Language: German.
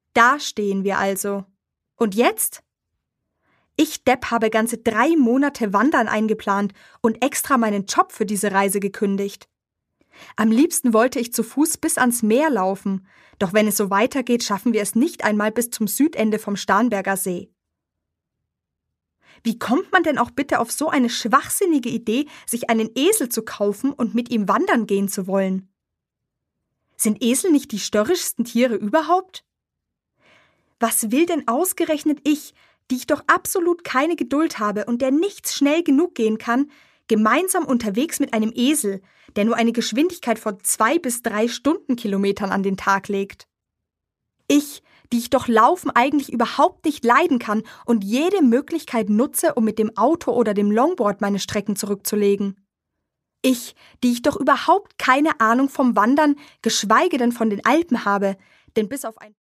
Da stehen wir also. Und jetzt? Ich, Depp, habe ganze 3 Monate Wandern eingeplant und extra meinen Job für diese Reise gekündigt. Am liebsten wollte ich zu Fuß bis ans Meer laufen, doch wenn es so weitergeht, schaffen wir es nicht einmal bis zum Südende vom Starnberger See. Wie kommt man denn auch bitte auf so eine schwachsinnige Idee, sich einen Esel zu kaufen und mit ihm wandern gehen zu wollen? Sind Esel nicht die störrischsten Tiere überhaupt? Was will denn ausgerechnet ich, die ich doch absolut keine Geduld habe und der nichts schnell genug gehen kann, gemeinsam unterwegs mit einem Esel, der nur eine Geschwindigkeit von 2 bis 3 Stundenkilometern an den Tag legt? Ich, die ich doch Laufen eigentlich überhaupt nicht leiden kann und jede Möglichkeit nutze, um mit dem Auto oder dem Longboard meine Strecken zurückzulegen. Ich, die ich doch überhaupt keine Ahnung vom Wandern, geschweige denn von den Alpen habe, denn bis auf ein